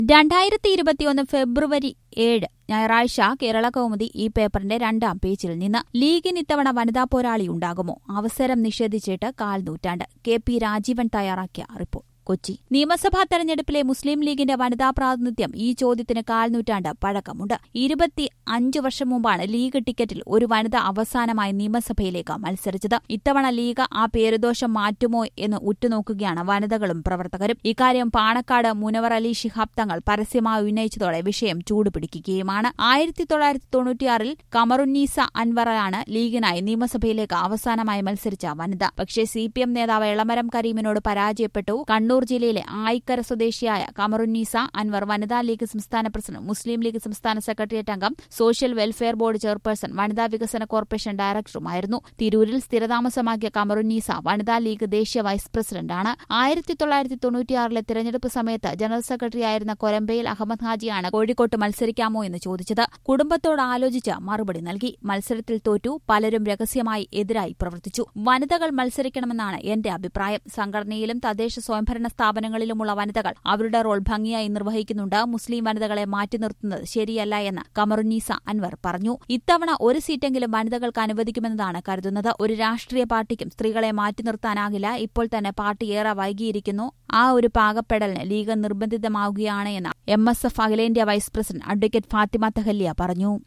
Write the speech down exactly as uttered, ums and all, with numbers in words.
രണ്ടായിരത്തി ഇരുപത്തിയൊന്ന് ഫെബ്രുവരി ഏഴ് ഞായറാഴ്ച കേരള കൗമുദി ഈ പേപ്പറിന്റെ രണ്ടാം പേജിൽ നിന്ന് ലീഗിന് ഇത്തവണ വനിതാ പോരാളി ഉണ്ടാകുമോ? അവസരം നിഷേധിച്ചിട്ട് കാൽ നൂറ്റാണ്ട്. കെ പി രാജീവൻ തയ്യാറാക്കിയ റിപ്പോർട്ട്. കൊച്ചി. നിയമസഭാ തെരഞ്ഞെടുപ്പിലെ മുസ്ലിം ലീഗിന്റെ വനിതാ പ്രാതിനിധ്യം ഈ ചോദ്യത്തിന് കാൽനൂറ്റാണ്ട് പഴക്കമുണ്ട്. ഇരുപത്തി അഞ്ചു വർഷം മുമ്പാണ് ലീഗ് ടിക്കറ്റിൽ ഒരു വനിത അവസാനമായി നിയമസഭയിലേക്ക് മത്സരിച്ചത്. ഇത്തവണ ലീഗ് ആ പേരുദോഷം മാറ്റുമോ എന്ന് ഉറ്റുനോക്കുകയാണ് വനിതകളും പ്രവർത്തകരും. ഇക്കാര്യം പാണക്കാട് മുനവർ അലി ശിഹാബ് തങ്ങൾ പരസ്യമായി ഉന്നയിച്ചതോടെ വിഷയം ചൂടുപിടിക്കുകയുമാണ്. ആയിരത്തി തൊള്ളായിരത്തി തൊണ്ണൂറ്റിയാറിൽ കമറുന്നീസ അൻവറാണ് ലീഗിനായി നിയമസഭയിലേക്ക് അവസാനമായി മത്സരിച്ച വനിത. പക്ഷേ സി പി എം നേതാവ് എളമരം കരീമിനോട് പരാജയപ്പെട്ടു. കണ്ണൂർ ജില്ലയിലെ ആയിക്കര സ്വദേശിയായ കമറുന്നീസ അൻവർ വനിതാ ലീഗ് സംസ്ഥാന പ്രസിഡന്റ്, മുസ്ലിം ലീഗ് സംസ്ഥാന സെക്രട്ടേറിയറ്റ് അംഗം, സോഷ്യൽ വെൽഫെയർ ബോർഡ് ചെയർപേഴ്സൺ, വനിതാ വികസന കോർപ്പറേഷൻ ഡയറക്ടറുമായിരുന്നു. തിരൂരിൽ സ്ഥിരതാമസമാക്കിയ കമറുന്നീസ വനിതാ ലീഗ് ദേശീയ വൈസ് പ്രസിഡന്റാണ്. ആയിരത്തി തൊള്ളായിരത്തി തൊണ്ണൂറ്റിയാറിലെ തിരഞ്ഞെടുപ്പ് സമയത്ത് ജനറൽ സെക്രട്ടറിയായിരുന്ന കൊരമ്പയിൽ അഹമ്മദ് ഹാജിയാണ് കോഴിക്കോട്ട് മത്സരിക്കാമോ എന്ന് ചോദിച്ചത്. കുടുംബത്തോട് ആലോചിച്ച് മറുപടി നൽകി. മത്സരത്തിൽ തോറ്റു. പലരും രഹസ്യമായി എതിരായി പ്രവർത്തിച്ചു. വനിതകൾ മത്സരിക്കണമെന്നാണ് എന്റെ അഭിപ്രായം. സംഘടനയിലും തദ്ദേശ സ്വയംഭരണ സ്ഥാപനങ്ങളിലുമുള്ള വനിതകൾ അവരുടെ റോൾ ഭംഗിയായി നിർവഹിക്കുന്നുണ്ട്. മുസ്ലിം വനിതകളെ മാറ്റി നിർത്തുന്നത് ശരിയല്ല എന്ന് കമറുന്നീസ അൻവർ പറഞ്ഞു. ഇത്തവണ ഒരു സീറ്റെങ്കിലും വനിതകൾക്ക് അനുവദിക്കുമെന്നതാണ് കരുതുന്നത്. ഒരു രാഷ്ട്രീയ പാർട്ടിക്കും സ്ത്രീകളെ മാറ്റി നിർത്താനാകില്ല. ഇപ്പോൾ തന്നെ പാർട്ടി ഏറെ വൈകിയിരിക്കുന്നു. ആ ഒരു പാകപ്പെടലിന് ലീഗ് നിർബന്ധിതമാവുകയാണ് എന്ന് എം എസ് എഫ് അഖിലേന്ത്യാ vice president advocate Fathima Thahiliya പറഞ്ഞു.